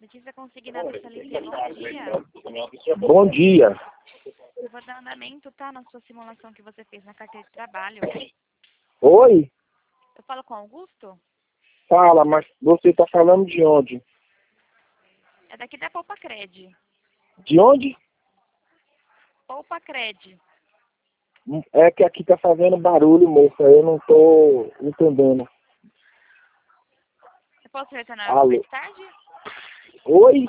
Letícia Consignado CLT, bom dia. Bom dia. Eu vou dar andamento, tá, na sua simulação que você fez na carteira de trabalho. Oi? Eu falo com Augusto? Fala, mas você está falando de onde? É daqui da Poupa Cred. De onde? Poupa Cred. É que aqui tá fazendo barulho, moça. Eu não tô entendendo. Eu posso retornar Alô? mais tarde? Oi?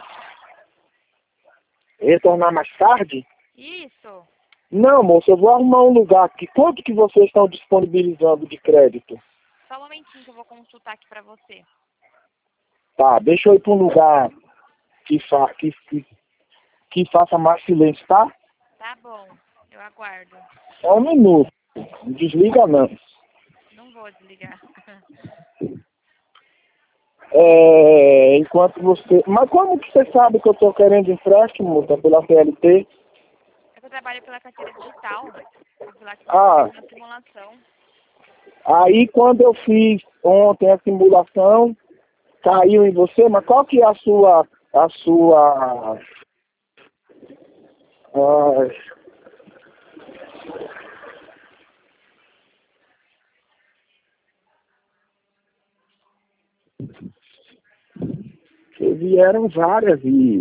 Retornar mais tarde? Isso. Não, moça, eu vou arrumar um lugar aqui. Quanto que vocês estão disponibilizando de crédito? Só um momentinho que eu vou consultar aqui pra você. Tá, deixa eu ir para um lugar que faça mais silêncio, tá? Tá bom, eu aguardo. Só um minuto. Não desliga não. Não vou desligar. Enquanto você... Mas como que você sabe que eu tô querendo empréstimo, moça, pela CLT? É que eu trabalho pela carteira digital. Eu fui lá que Ah, você fez na simulação. aí quando eu fiz ontem a simulação, caiu em você, mas qual que é a sua, ah, que vieram várias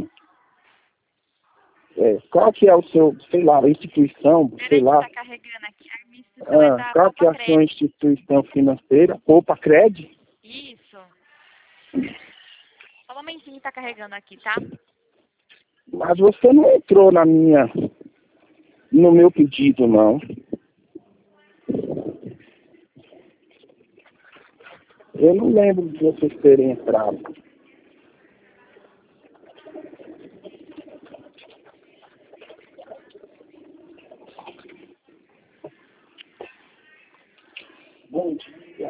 qual que é o seu, sei lá, instituição, sei Peraí que lá, tá carregando aqui. A minha instituição é da qual que é Poupa a sua Cred. instituição financeira? Poupa Cred? Isso. Só um momentinho que tá carregando aqui, tá? Mas você não entrou no meu pedido, não. Eu não lembro de vocês terem entrado. Bom dia.